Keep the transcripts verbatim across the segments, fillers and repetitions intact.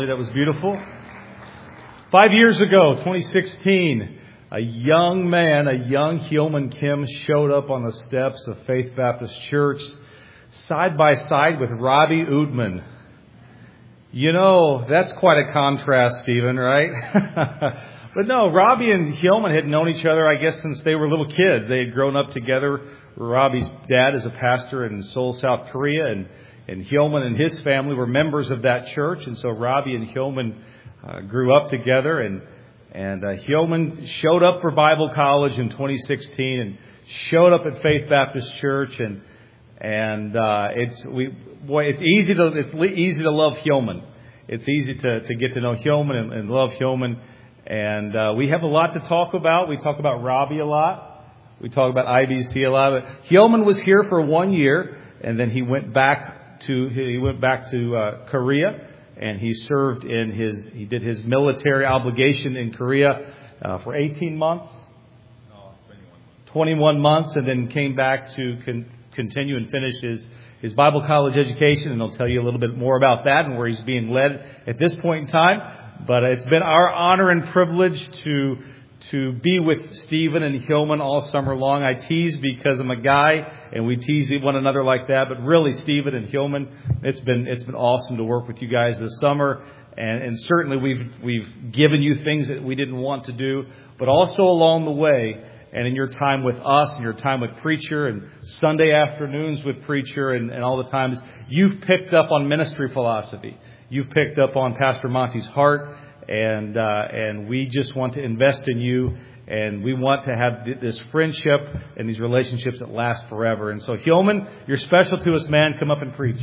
That was beautiful. Five years ago, twenty sixteen, a young man, a young Hillman Kim showed up on the steps of Faith Baptist Church side by side with Robbie Oudman. You know, that's quite a contrast, Stephen, right? But no, Robbie and Hillman had known each other, I guess, since they were little kids. They had grown up together. Robbie's dad is a pastor in Seoul, South Korea, and And Hillman and his family were members of that church, and so Robbie and Hillman uh, grew up together. And and uh, Hillman showed up for Bible college in twenty sixteen, and showed up at Faith Baptist Church. And and uh, it's we boy, it's easy to it's easy to love Hillman. It's easy to to get to know Hillman and, and love Hillman. And uh, we have a lot to talk about. We talk about Robbie a lot. We talk about I B C a lot. But Hillman was here for one year, and then he went back. To he went back to uh, Korea, and he served in his he did his military obligation in Korea uh, for eighteen months, no, twenty-one. twenty-one months, and then came back to con- continue and finish his his Bible college education. And I'll tell you a little bit more about that and where he's being led at this point in time. But it's been our honor and privilege to to be with Stephen and Hillman all summer long. I tease because I'm a guy, and we tease one another like that. But really, Stephen and Hillman, it's been it's been awesome to work with you guys this summer. And, and certainly we've we've given you things that we didn't want to do, but also along the way, and in your time with us, and your time with Preacher, and Sunday afternoons with Preacher, and, and all the times you've picked up on ministry philosophy. You've picked up on Pastor Monty's heart. And uh, and we just want to invest in you, and we want to have this friendship and these relationships that last forever. And so, Hillman, you're special to us, man. Come up and preach.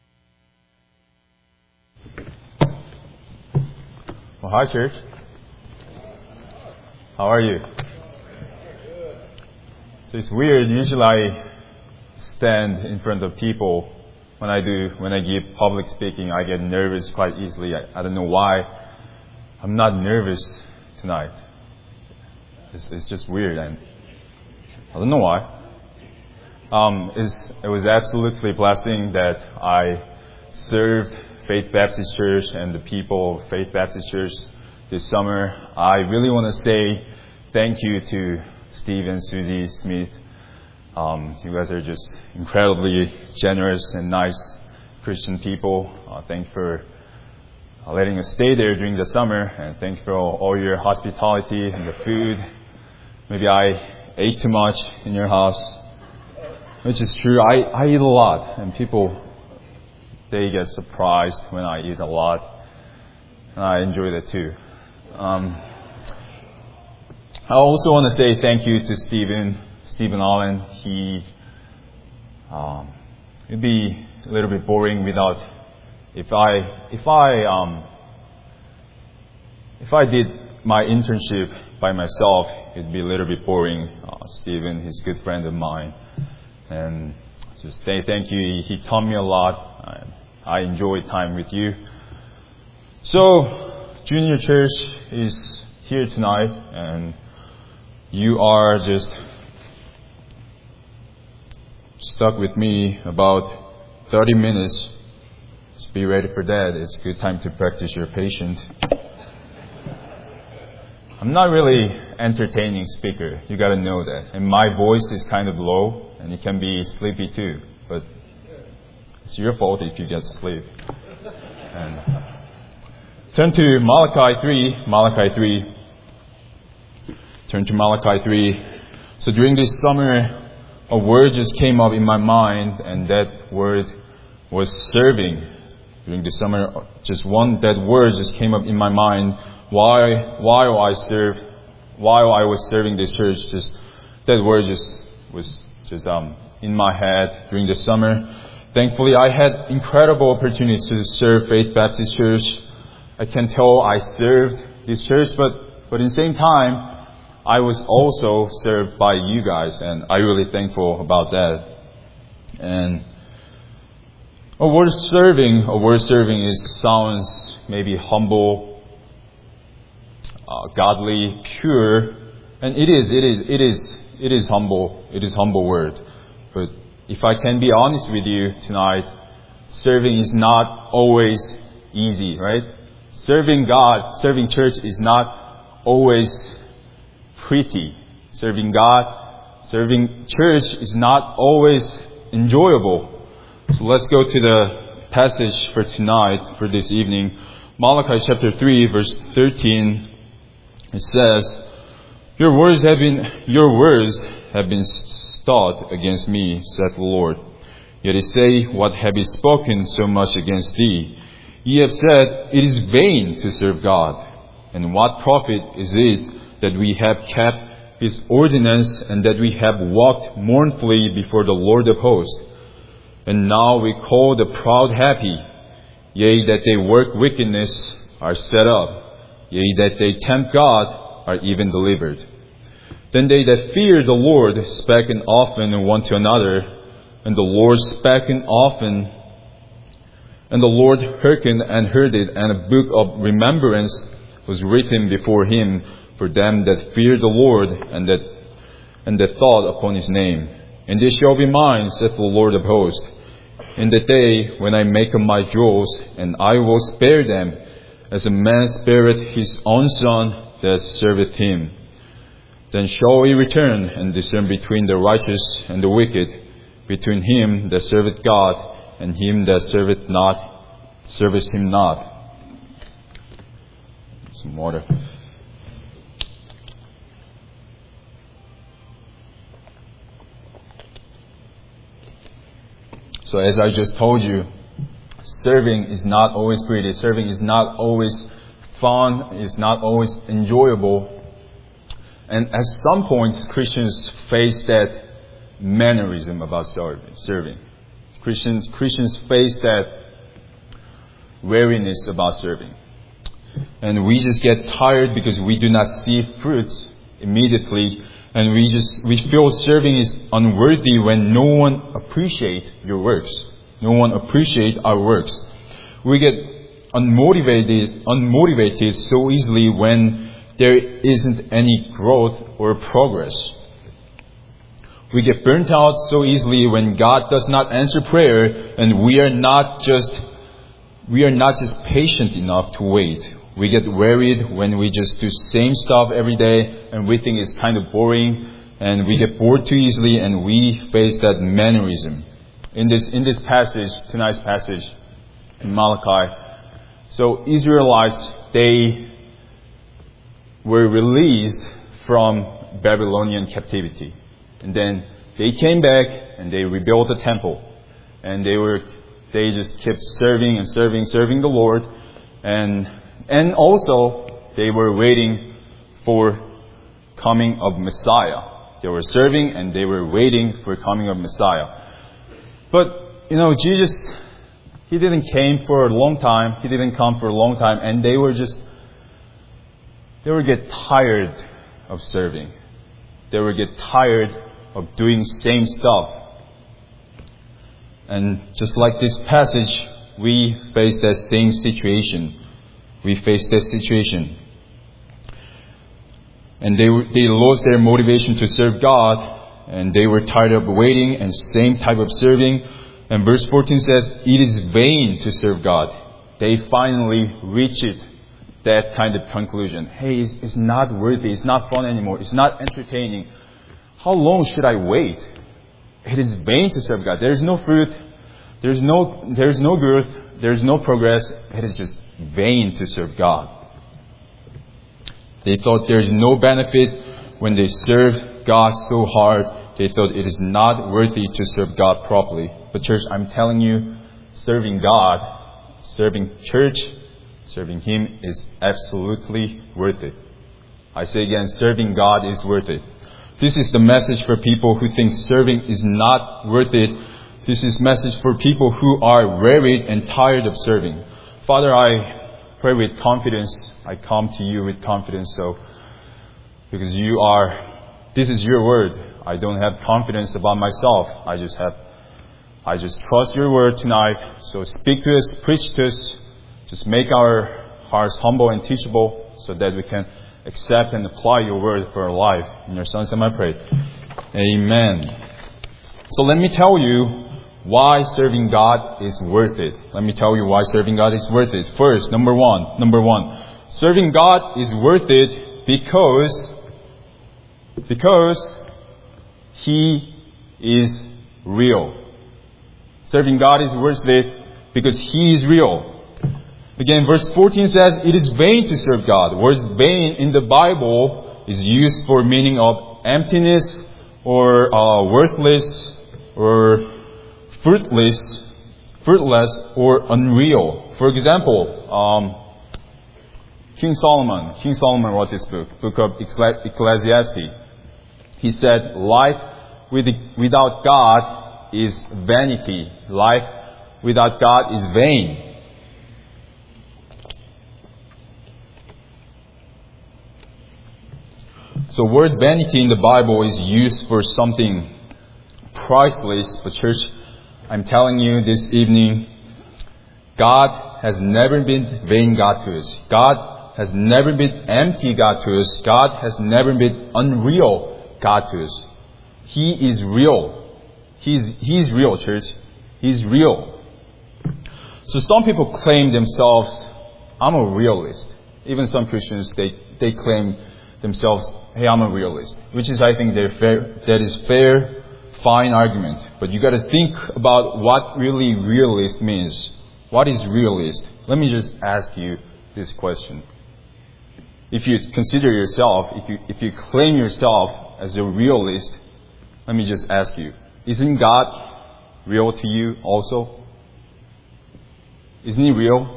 Well, hi, church. How are you? So it's weird. Usually I stand in front of people. When I do, when I give public speaking, I get nervous quite easily. I, I don't know why. I'm not nervous tonight. It's, it's just weird, and I don't know why. Um, it's, it was absolutely a blessing that I served Faith Baptist Church and the people of Faith Baptist Church this summer. I really want to say thank you to Steve and Susie Smith. Um, you guys are just incredibly generous and nice Christian people. Uh, thank you for letting us stay there during the summer, and thank you for all, all your hospitality and the food. Maybe I ate too much in your house, which is true. I, I eat a lot, and people, they get surprised when I eat a lot, and I enjoy that too. Um, I also want to say thank you to Stephen, Stephen Allen. He, um, it'd be a little bit boring without If I if I um if I did my internship by myself, it'd be a little bit boring. Uh, Stephen, he's a good friend of mine, and just say thank you. He, he taught me a lot. I, I enjoyed time with you. So, Junior Church is here tonight, and you are just stuck with me about thirty minutes. Just be ready for that. It's a good time to practice your patience. I'm not really entertaining speaker. You got to know that. And my voice is kind of low, and it can be sleepy too. But it's your fault if you get sleep. And turn to Malachi three. Malachi three. Turn to Malachi three. So during this summer, a word just came up in my mind, and that word was serving. During the summer, just one that word just came up in my mind. Why, while I served, while I was serving this church, just that word just was just um in my head during the summer. Thankfully, I had incredible opportunities to serve Faith Baptist Church. I can tell I served this church, but but in the same time, I was also served by you guys, and I'm really thankful about that. And A word serving, a word serving is sounds maybe humble, uh, godly, pure, and it is, it is, it is, it is humble. It is humble word. But if I can be honest with you tonight, serving is not always easy, right? Serving God, serving church is not always pretty. Serving God, serving church is not always enjoyable. So let's go to the passage for tonight, for this evening. Malachi chapter three, verse thirteen. It says, Your words have been, your words have been stought against me, saith the Lord. Yet they say, What have ye spoken so much against thee? Ye have said, It is vain to serve God. And what profit is it that we have kept His ordinance, and that we have walked mournfully before the Lord of hosts? And now we call the proud happy, yea, that they work wickedness are set up, yea, that they tempt God are even delivered. Then they that fear the Lord spake often one to another, and the Lord spake often, and the Lord hearkened and heard it, and a book of remembrance was written before Him for them that fear the Lord, and that and that thought upon His name. And this shall be mine, saith the Lord of hosts, in the day when I make up my jewels, and I will spare them, as a man spareth his own son that serveth him. Then shall we return and discern between the righteous and the wicked, between him that serveth God and him that serveth not, serveth him not. Some water. So as I just told you, serving is not always pretty. Serving is not always fun. It's not always enjoyable. And at some points, Christians face that mannerism about serving. Christians, Christians face that weariness about serving. And we just get tired because we do not see fruits immediately. And we just, we feel serving is unworthy when no one appreciates your works. No one appreciates our works. We get unmotivated, unmotivated so easily when there isn't any growth or progress. We get burnt out so easily when God does not answer prayer, and we are not just, we are not just patient enough to wait. We get worried when we just do same stuff every day and we think it's kind of boring, and we get bored too easily, and we face that mannerism. In this, in this passage, tonight's passage in Malachi, so Israelites, they were released from Babylonian captivity. And then they came back and they rebuilt the temple. And they were, they just kept serving and serving, serving the Lord. And And also, they were waiting for coming of Messiah. They were serving and they were waiting for coming of Messiah. But, you know, Jesus, He didn't came for a long time. He didn't come for a long time. And they were just, they would get tired of serving. They would get tired of doing same stuff. And just like this passage, we face that same situation. We face that situation. And they they lost their motivation to serve God, and they were tired of waiting and same type of serving. And verse fourteen says, it is vain to serve God. They finally reached that kind of conclusion. Hey, it's, it's not worthy. It's not fun anymore. It's not entertaining. How long should I wait? It is vain to serve God. There is no fruit. There's no, there's no growth. There's no progress. It is just vain to serve God. They thought there's no benefit when they served God so hard. They thought it is not worthy to serve God properly. But church, I'm telling you, serving God, serving church, serving Him is absolutely worth it. I say again, serving God is worth it. This is the message for people who think serving is not worth it. This is message for people who are wearied and tired of serving. Father, I pray with confidence. I come to you with confidence. So, because you are, this is your word. I don't have confidence about myself. I just have, I just trust your word tonight. So speak to us, preach to us. Just make our hearts humble and teachable so that we can accept and apply your word for our life. In your son's name I pray. Amen. So let me tell you why serving God is worth it. Let me tell you why serving God is worth it. First, number one, number one, serving God is worth it because, because He is real. Serving God is worth it because He is real. Again, verse fourteen says, it is vain to serve God. Word vain in the Bible is used for meaning of emptiness or uh, worthless or fruitless, fruitless or unreal. For example, um, King Solomon, King Solomon wrote this book, book of Ecclesiastes. He said, life with, without God is vanity. Life without God is vain. So word vanity in the Bible is used for something priceless. But church, I'm telling you this evening, God has never been vain God to us. God has never been empty God to us. God has never been unreal God to us. He is real. He's, He's real, church. He's real. So some people claim themselves, I'm a realist. Even some Christians, they, they claim themselves, hey, I'm a realist. Which is, I think, they're fair, that is fair, fine argument. But you got to think about what really realist means. What is realist? Let me just ask you this question. If you consider yourself, if you, if you claim yourself as a realist, let me just ask you, isn't God real to you also? Isn't He real?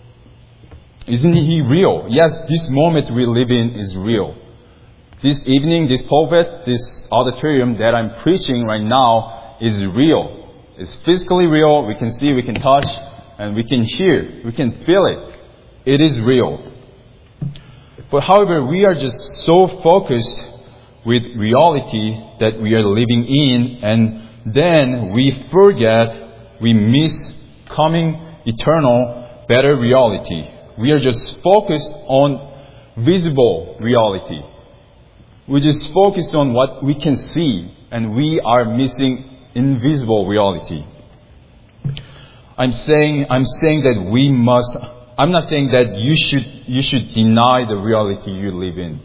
Isn't He real? Yes, this moment we live in is real. This evening, this pulpit, this auditorium that I'm preaching right now is real. It's physically real. We can see, we can touch, and we can hear. We can feel it. It is real. But however, we are just so focused with reality that we are living in, and then we forget, we miss coming eternal, better reality. We are just focused on visible reality. We just focus on what we can see, and we are missing invisible reality. I'm saying, I'm saying that we must, I'm not saying that you should, you should deny the reality you live in.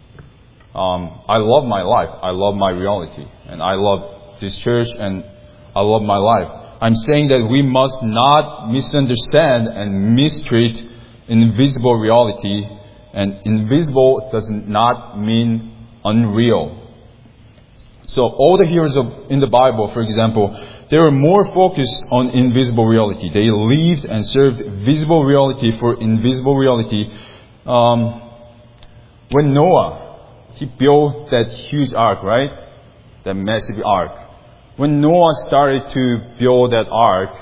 Um, I love my life. I love my reality. And I love this church, and I love my life. I'm saying that we must not misunderstand and mistreat invisible reality. And invisible does not mean unreal. So all the heroes of, in the Bible, for example, they were more focused on invisible reality. They lived and served visible reality for invisible reality. Um, when Noah, he built that huge ark, right? That massive ark. When Noah started to build that ark,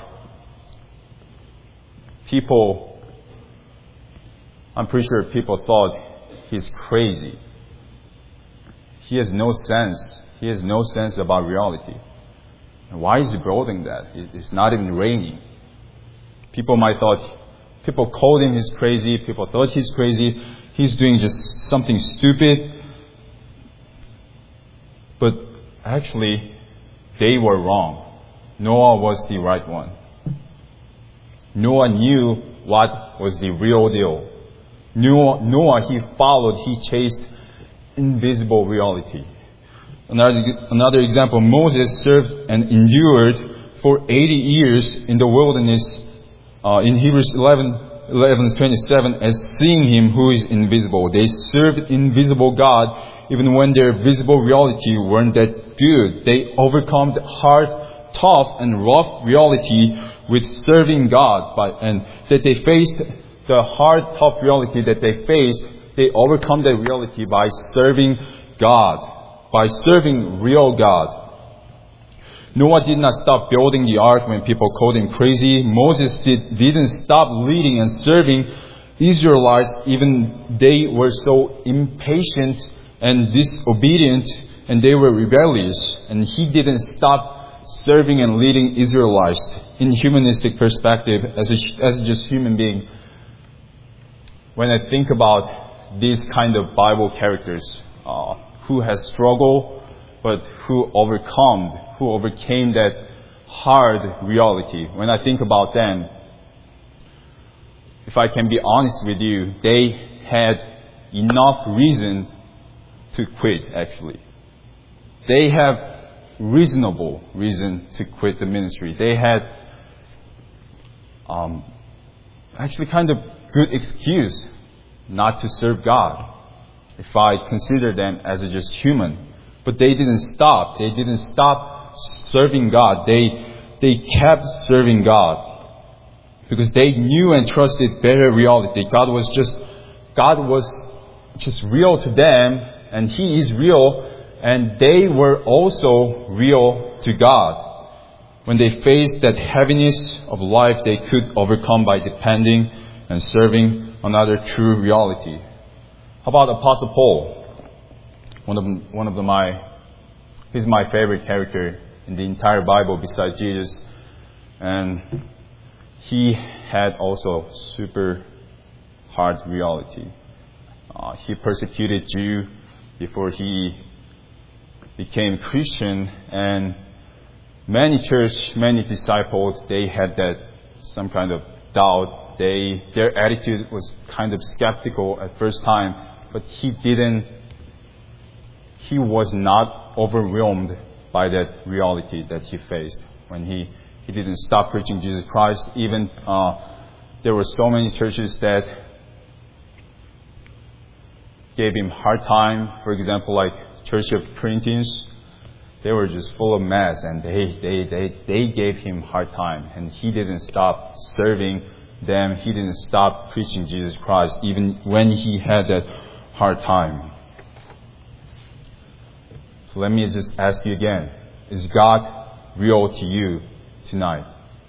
people, I'm pretty sure people thought he's crazy. He has no sense. He has no sense about reality. And why is he building that? It's not even raining. People might thought, people called him he's crazy. People thought he's crazy. He's doing just something stupid. But actually, they were wrong. Noah was the right one. Noah knew what was the real deal. Noah, Noah he followed, he chased invisible reality. Another, another example, Moses served and endured for eighty years in the wilderness, uh, in Hebrews eleven, eleven twenty-seven, as seeing Him who is invisible. They served invisible God even when their visible reality weren't that good. They overcome the hard, tough, and rough reality with serving God. By, and that they faced the hard, tough reality that they faced, they overcome that reality by serving God. By serving real God. Noah did not stop building the ark when people called him crazy. Moses did, didn't stop leading and serving Israelites even they were so impatient and disobedient and they were rebellious. And he didn't stop serving and leading Israelites in humanistic perspective as, a, as just human being. When I think about these kind of Bible characters, uh, who has struggled, but who overcome, who overcame that hard reality. When I think about them, if I can be honest with you, they had enough reason to quit, actually. They have reasonable reason to quit the ministry. They had um, actually kind of good excuse not to serve God, if I consider them as a just human. But they didn't stop. They didn't stop serving God. They they kept serving God because they knew and trusted better reality. God was just God was just real to them, and He is real, and they were also real to God. When they faced that heaviness of life, they could overcome by depending and serving another true reality. How about Apostle Paul? One of them, one of the, my, he's my favorite character in the entire Bible besides Jesus, and he had also super hard reality. Uh, he persecuted Jew before he became Christian, and many church, many disciples, they had that some kind of doubt. They, their attitude was kind of skeptical at first time, but he didn't, he was not overwhelmed by that reality that he faced when he, he didn't stop preaching Jesus Christ. Even, uh, there were so many churches that gave him hard time. For example, like Church of Corinthians, they were just full of mess, and they, they, they, they gave him hard time, and he didn't stop serving them. He didn't stop preaching Jesus Christ, even when he had that hard time. So let me just ask you again, is God real to you tonight?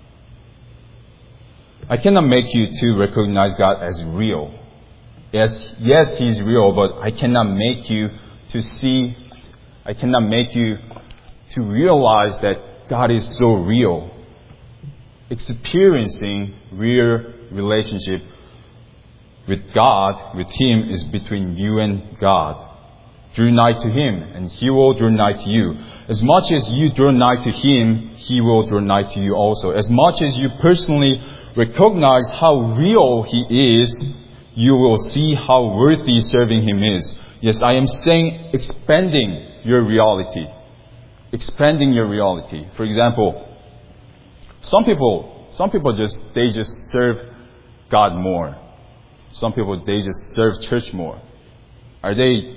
I cannot make you to recognize God as real. Yes, yes, He's real, but I cannot make you to see, I cannot make you to realize that God is so real. Experiencing real relationship with God, with Him, is between you and God. Draw nigh to Him, and He will draw nigh to you. As much as you draw nigh to Him, He will draw nigh to you also. As much as you personally recognize how real He is, you will see how worthy serving Him is. Yes, I am saying expanding your reality. Expanding your reality. For example, some people, some people just, they just serve God more. Some people, they just serve church more. Are they,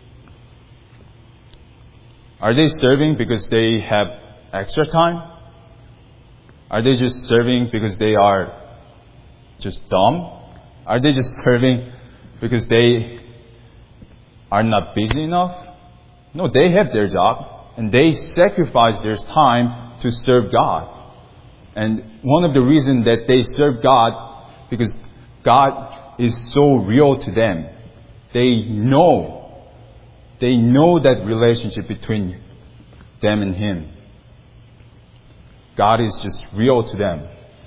are they serving because they have extra time? Are they just serving because they are just dumb? Are they just serving because they are not busy enough? No, they have their job, and they sacrifice their time to serve God. And one of the reasons that they serve God, because God is so real to them. They know, they know that relationship between them and Him. God is just real to them.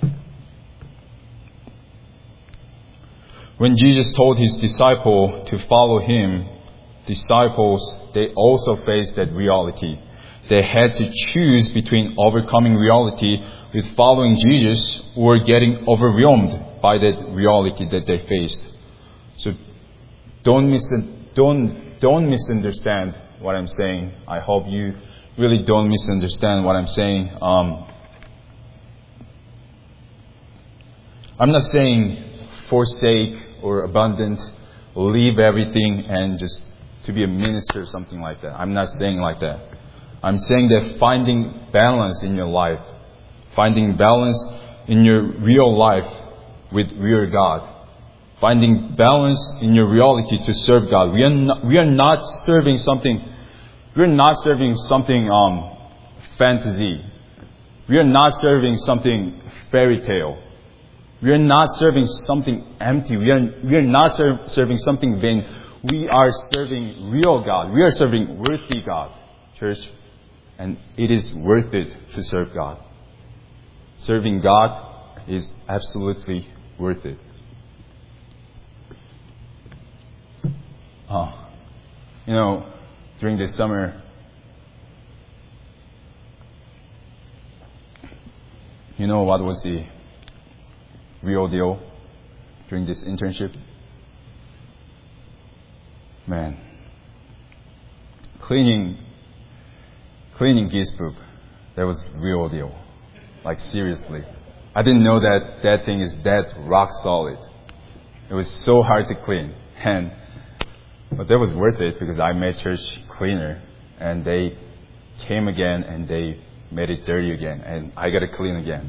When Jesus told His disciple to follow Him, disciples, they also faced that reality. They had to choose between overcoming reality with following Jesus or getting overwhelmed by that reality that they faced. So don't mis- don't don't misunderstand what I'm saying. I hope you really don't misunderstand what I'm saying. Um, I'm not saying forsake or abandon, leave everything and just to be a minister or something like that. I'm not saying like that. I'm saying that finding balance in your life, finding balance in your real life with real God, finding balance in your reality to serve God. We are not, we are not serving something. We are not serving something um, fantasy. We are not serving something fairy tale. We are not serving something empty. We are, we are not ser- serving something vain. We are serving real God. We are serving worthy God, church. And it is worth it to serve God. Serving God is absolutely worth it. Oh, you know, during this summer, You know what was the real deal during this internship? Man, cleaning, cleaning G's book, that was real deal. Like seriously. I didn't know that that thing is that rock solid. It was so hard to clean. And, but that was worth it because I made church cleaner. And they came again and they made it dirty again. And I got to clean again.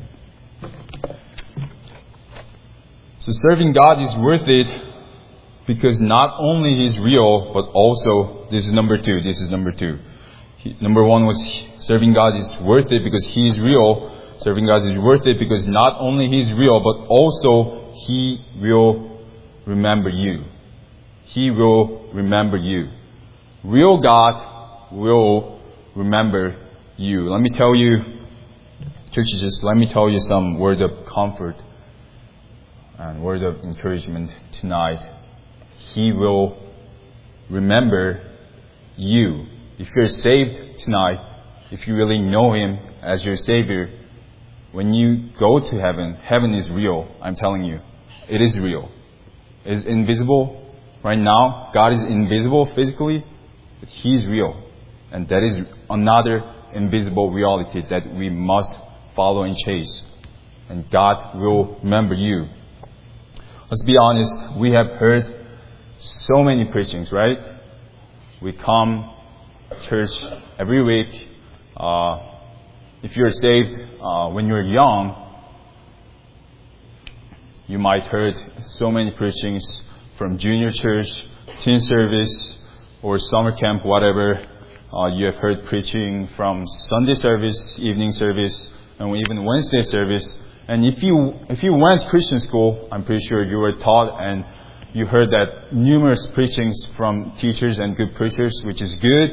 So serving God is worth it because not only He's real, but also, this is number two. This is number two. He, number one was serving God is worth it because He is real. Serving God is worth it because not only He is real, but also He will remember you. He will remember you. Real God will remember you. Let me tell you, churches, just let me tell you some word of comfort and word of encouragement tonight. He will remember you. If you're saved tonight, if you really know Him as your Savior, when you go to heaven, heaven is real. I'm telling you. It is real. It is invisible. Right now, God is invisible physically, but He is real. And that is another invisible reality that we must follow and chase. And God will remember you. Let's be honest, we have heard so many preachings, right? We come to church every week. Uh, if you're saved uh, when you're young, you might heard so many preachings from junior church, teen service, or summer camp, whatever. Uh, you have heard preaching from Sunday service, evening service, and even Wednesday service. And if you if you went to Christian school, I'm pretty sure you were taught and you heard that numerous preachings from teachers and good preachers, which is good.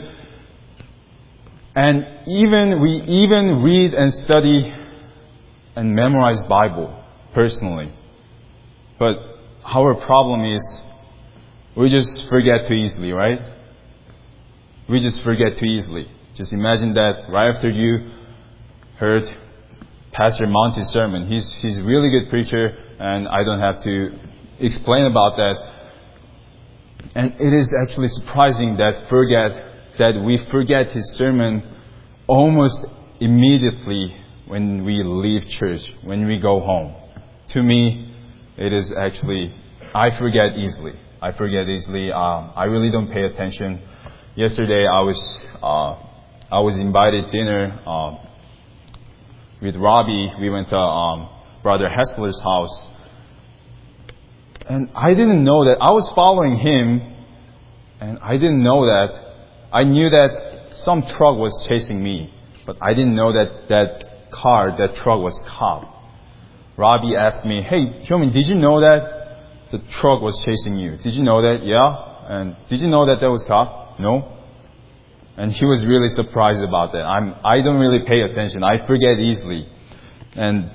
And even we even read and study and memorize Bible personally. But our problem is we just forget too easily, right? We just forget too easily. Just imagine that right after you heard Pastor Monty's sermon. He's he's a really good preacher, and I don't have to explain about that. And it is actually surprising that forget that we forget his sermon almost immediately when we leave church, when we go home. To me, it is actually, I forget easily. I forget easily. Um, I really don't pay attention. Yesterday, I was uh, I was invited dinner um, with Robbie. We went to um, Brother Hessler's house, and I didn't know that I was following him, and I didn't know that. I knew that some truck was chasing me, but I didn't know that that car, that truck was cop. Robbie asked me, "Hey, Hyomin, did you know that the truck was chasing you? Did you know that?" "Yeah." "And did you know that that was cop?" "No." And he was really surprised about that. I'm, I don't really pay attention. I forget easily. And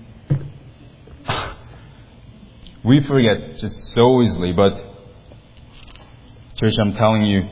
we forget just so easily. But, church, I'm telling you,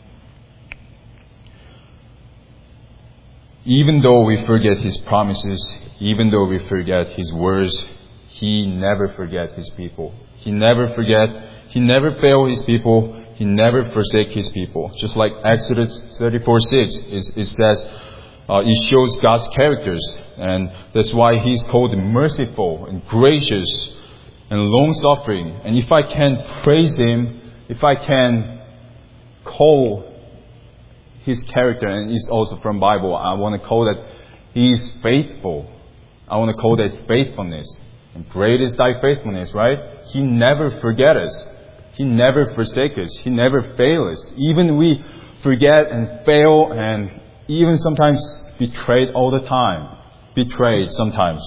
even though we forget His promises, even though we forget His words, He never forget His people. He never forget, He never fail His people. He never forsake His people. Just like Exodus thirty-four six, it, it says, uh, it shows God's characters. And that's why He's called merciful and gracious and long-suffering. And if I can praise Him, if I can call His character, and it's also from Bible, I want to call that He is faithful. I want to call that faithfulness. And great is thy faithfulness, right? He never forget us. He never forsake us. He never fail us. Even we forget and fail and even sometimes betrayed all the time. Betrayed sometimes.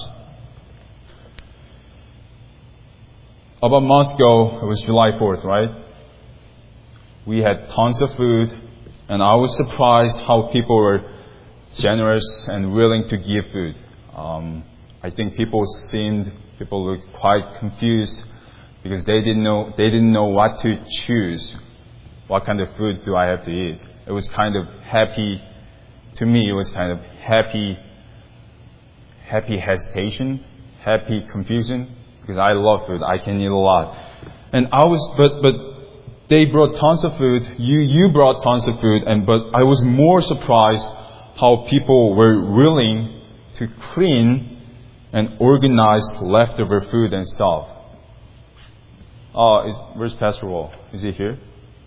About a month ago, it was July fourth, right? We had tons of food, and I was surprised how people were generous and willing to give food. Um, I think people seemed, people looked quite confused, because they didn't know they didn't know what to choose. What kind of food do I have to eat? It was kind of happy to me. It was kind of happy, happy hesitation, happy confusion, because I love food. I can eat a lot. And I was, but, but they brought tons of food. You, you brought tons of food. And, but I was more surprised how people were willing to clean and organize leftover food and stuff. Oh, is, where's Pastor Wall? Is he here?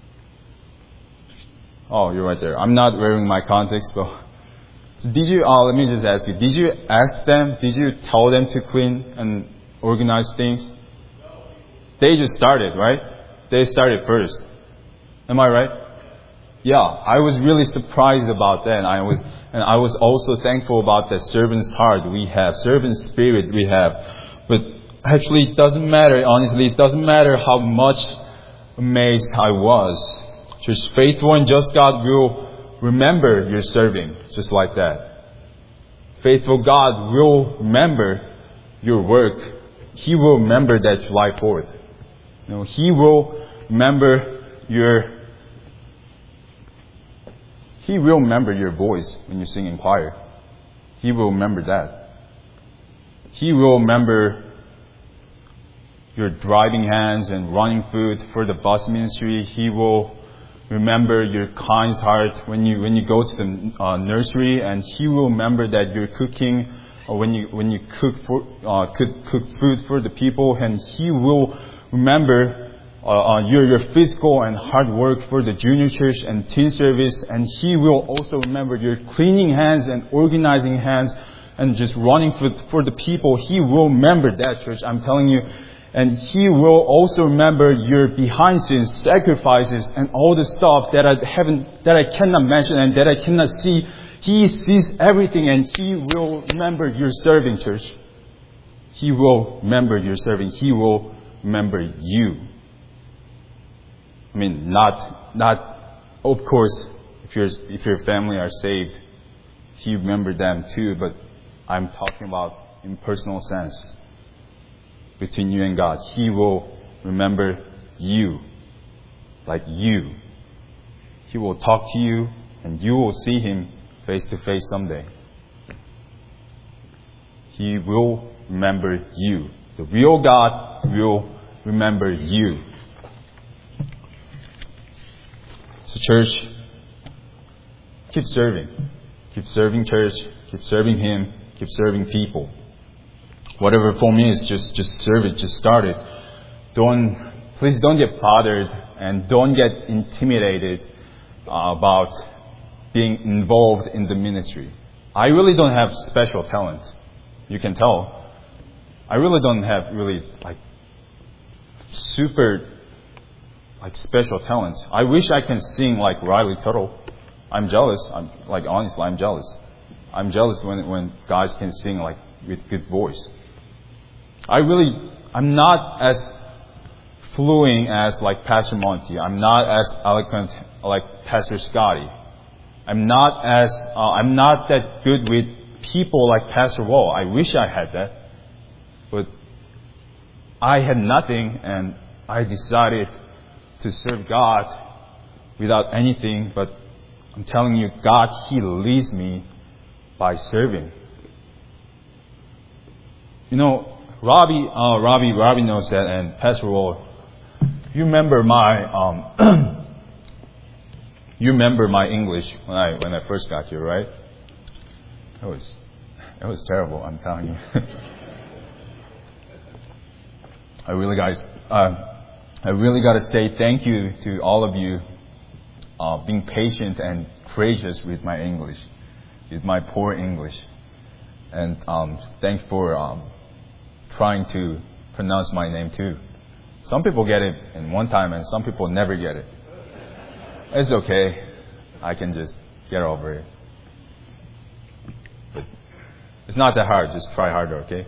Oh, you're right there. I'm not wearing my contacts, but so did you? Uh, let me just ask you. Did you ask them? Did you tell them to clean and organize things? They just started, right? They started first. Am I right? Yeah, I was really surprised about that. And I was, and I was also thankful about the servant's heart we have, servant spirit we have. But actually, it doesn't matter. Honestly, it doesn't matter how much amazed I was. Just faithful and just God will remember your serving, just like that. Faithful God will remember your work. He will remember that July fourth. You know, He will remember your. He will remember your voice when you sing in choir. He will remember that. He will remember your driving hands and running food for the bus ministry. He will remember your kind heart when you when you go to the uh, nursery, and He will remember that you're cooking, or when you when you cook for uh, cook, cook food for the people, and He will remember uh, uh, your your physical and hard work for the junior church and teen service, and He will also remember your cleaning hands and organizing hands and just running for for the people. He will remember that, church. I'm telling you. And He will also remember your behind scenes sacrifices and all the stuff that I haven't, that I cannot mention and that I cannot see. He sees everything, and He will remember your serving, church. He will remember your serving. He will remember you. I mean, not, not, of course, if your if your family are saved, He remember them too. But I'm talking about in personal sense. Between you and God, He will remember you, like you. He will talk to you, and you will see Him face to face someday. He will remember you. The real God will remember you. So, church, keep serving. Keep serving church. Keep serving Him. Keep serving people. Whatever form is, just, just serve it, just start it. Don't, please don't get bothered and don't get intimidated uh, about being involved in the ministry. I really don't have special talent. You can tell. I really don't have really like super like special talents. I wish I can sing like Riley Tuttle. I'm jealous. I'm like honestly, I'm jealous. I'm jealous when when guys can sing like with good voice. I really, I'm not as fluent as like Pastor Monty. I'm not as eloquent like Pastor Scotty. I'm not as, uh, I'm not that good with people like Pastor Wall. I wish I had that. But I had nothing, and I decided to serve God without anything. But I'm telling you, God, He leads me by serving. You know, Robbie, uh, Robbie, Robbie knows that, and Pastor Wall, you remember my, um, you remember my English when I when I first got here, right? It was, it was terrible. I'm telling you. I really guys, uh, I really got to say thank you to all of you, uh, being patient and gracious with my English, with my poor English, and um, thanks for. Um, trying to pronounce my name too. Some people get it in one time and some people never get it. It's okay. I can just get over it. But it's not that hard. Just try harder, okay?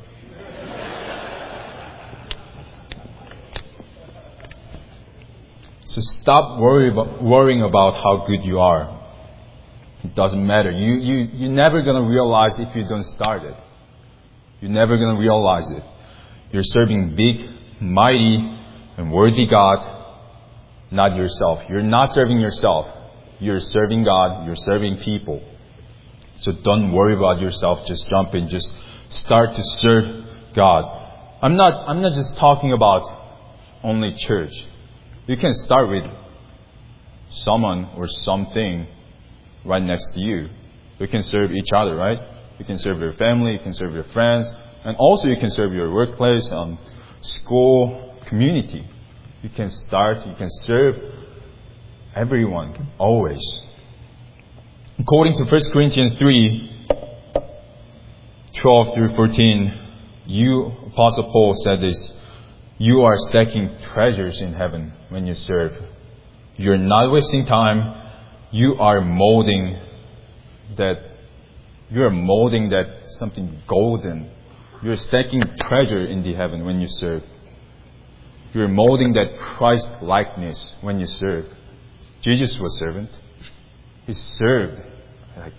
So stop worry about, worrying about how good you are. It doesn't matter. You, you, you're never going to realize if you don't start it. You're never going to realize it. You're serving big, mighty, and worthy God, not yourself. You're not serving yourself. You're serving God. You're serving people. So don't worry about yourself. Just jump in. Just start to serve God. I'm not, I'm not just talking about only church. You can start with someone or something right next to you. You can serve each other, right? You can serve your family, you can serve your friends, and also you can serve your workplace, um, school, community. You can start, you can serve everyone, always. According to First Corinthians three, twelve through fourteen, you, Apostle Paul said this, you are stacking treasures in heaven when you serve. You're not wasting time. You are molding that, you are molding that something golden. You're stacking treasure in the heaven when you serve. You're molding that Christ likeness when you serve. Jesus was servant. He served. Like,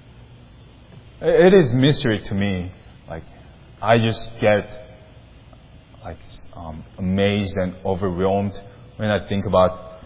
it is mystery to me. Like, I just get like um, amazed and overwhelmed when I think about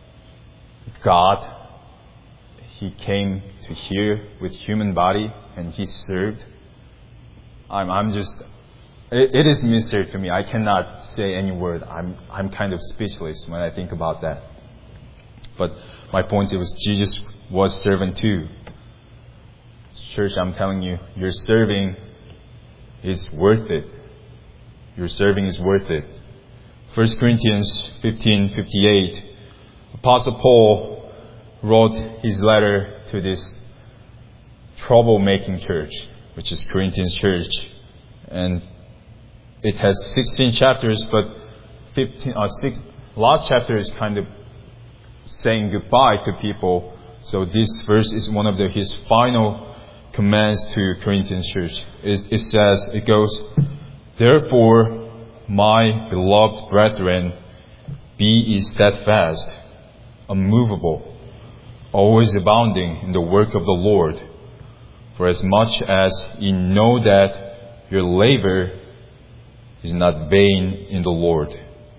God. He came to here with human body and He served. I'm, I'm just, it, it is mystery to me. I cannot say any word. I'm, I'm kind of speechless when I think about that. But my point is, Jesus was servant too. Church, I'm telling you, your serving is worth it. Your serving is worth it. First Corinthians fifteen fifty-eight, Apostle Paul wrote his letter to this troublemaking church, which is Corinthians church. And it has sixteen chapters, but fifteen, uh, six, last chapter is kind of saying goodbye to people. So this verse is one of the, his final commands to Corinthians church. It, it says, it goes, therefore, my beloved brethren, be ye steadfast, unmovable, always abounding in the work of the Lord. For as much as ye know that your labor is not vain in the Lord.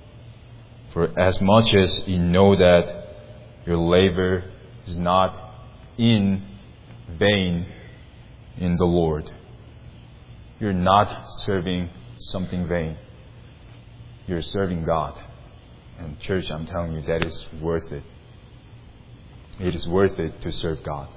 For as much as ye know that your labor is not in vain in the Lord. You're not serving something vain. You're serving God. And church, I'm telling you, that is worth it. It is worth it to serve God.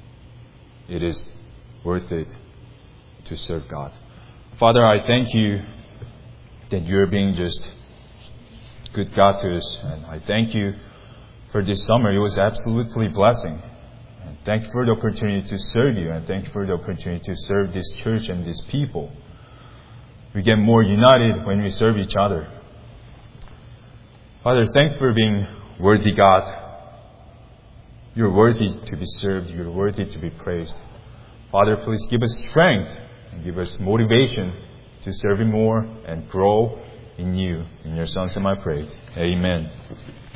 It is worth it to serve God. Father, I thank you that you're being just good God to us. And I thank you for this summer. It was absolutely blessing. And thank you for the opportunity to serve you. And thank you for the opportunity to serve this church and these people. We get more united when we serve each other. Father, thank you for being worthy God. You're worthy to be served. You're worthy to be praised. Father, please give us strength and give us motivation to serve you more and grow in you. In your Son's name I pray. Amen.